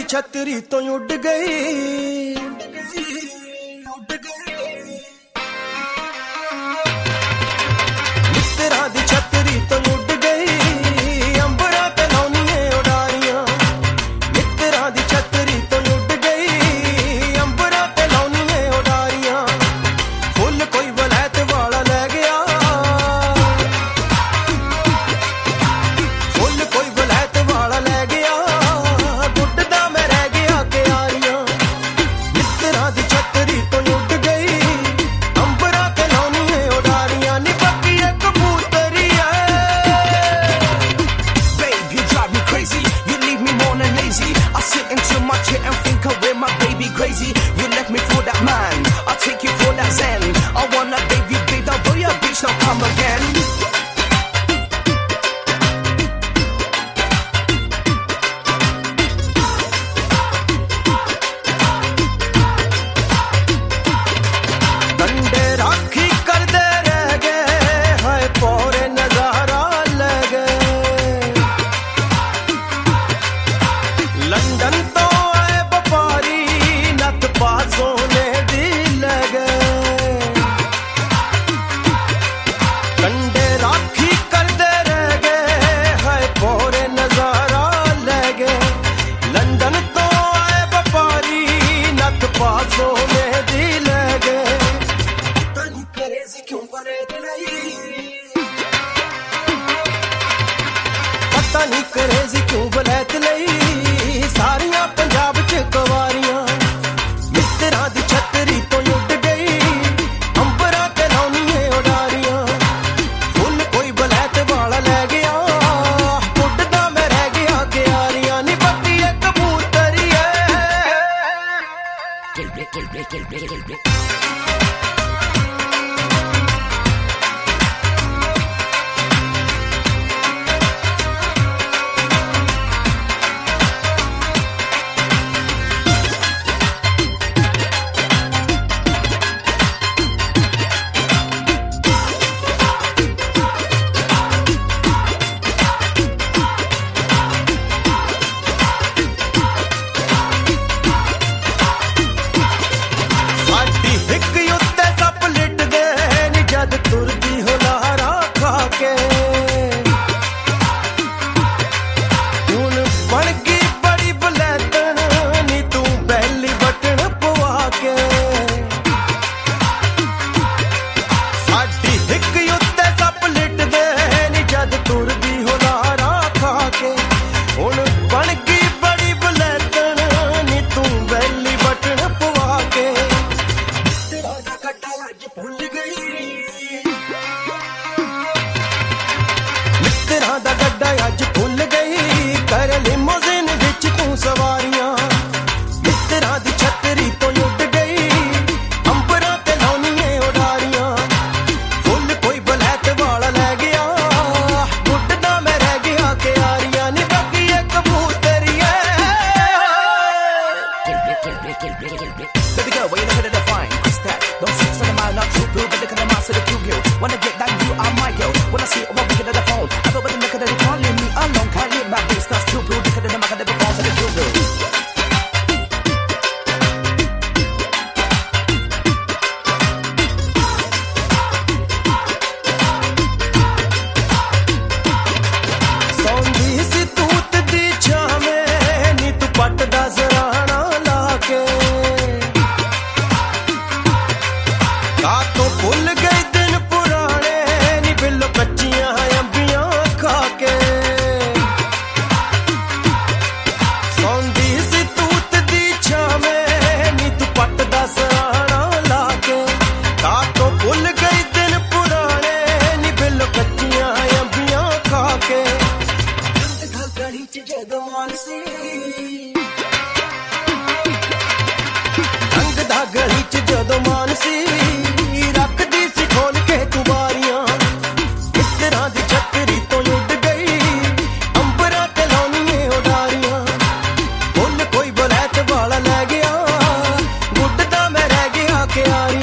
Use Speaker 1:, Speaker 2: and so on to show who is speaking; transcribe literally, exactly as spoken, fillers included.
Speaker 1: छतरी तो उड़ गई मित्रा दी छतरी तो उड़ गई अंबरा ते लौनिए उडारियां मित्रा दी छतरी तो उड़ गई अंबरा ते लौनिए उडारियां फुल कोई वलैत वाला ले गया फुल कोई वलैत वाला ले गया गुड्डदा मैं रह गया क्यारियां मित्रा दी छतरी तो उड़ गई अंबरा ते लौनिए उडारियां नी बाकी एक कबूतरी है
Speaker 2: Babe, you drive me crazy. You leave me more than lazy. I sit into my chair and think of where my baby crazy. You left me for that man. I'll take you for that zen. I wanna baby, babe, that boy, your bitch, don't come again.
Speaker 1: डंडे राखी करदे रह गए हाय पौरे नजारा ले गए London तो आए व्यापारी नत पासों ने दी ले गए डंडे राखी करदे रह गए हाय पौरे नजारा ले गए लंदन तो आए व्यापारी नत पासों ने दी ले गए पता नहीं करेजी क्यों वलैत लई सारियां पंजाब च कवारियां मित्रा दी छतरी तो उड़ गई अंबरा ते लौनिए उडारियां फुल कोई वलैत वाला ले गया गुड्डदा मैं रह गया क्यारियां नी बाकी एक कबूतरी है साडी हिक उत्ते सप लिट गए नी जद तुरदी हो लहरा खा के हुण बन गई बड़ी बलैतन नी तू बैली बटन पवा के साडी हिक उत्ते सप लिट गए नी जद तुरदी हो लहरा खा के हुण बन गई बड़ी बलैतन नी तू बैली बटन पवा के मित्रा दा गड्डा अज भुल गई कर लिमोजिन विच तू सवारियां मित्रा दी छतरी तो उड़ गई अंबरा ते लौनिए उडारियां फुल कोई वलैत वाला ले गया गुड्डदा मैं रह गया क्यारियां नी बाकी एक कबूतरी है
Speaker 2: Baby girl, where you looking at the fine? What's that? Don't sit on the mile, not true blue, but look at the mouse of the cute girl. Wanna get that you are my girl. When I see it, what we get at the phone. I go with the look at the call, leave me alone. Can't leave my face, that's too blue. Look at the mark of the phones of the cute girl.
Speaker 1: सौंधी सी तूत दी छावें नी तू पट दा सराहना ला के का तो भुल गए दिन पुराने नी बिल्लो कच्चियां अंबियां खा के सौंधी सी तूत दी छावें नी तू पट दा सराहना ला के का तो भुल गए दिन पुराने नी बिल्लो कच्चियां अंबियां खा के गली च जदों मानसी रंग दा गली च जदों मानसी रखदी सी खोल के तू बारियां मित्रा दी छतरी तो उड़ गई अंबरा ते लौनिए उडारियां फुल कोई वलैत वाला ले गया गुड्डदा मैं रह गया क्यारियां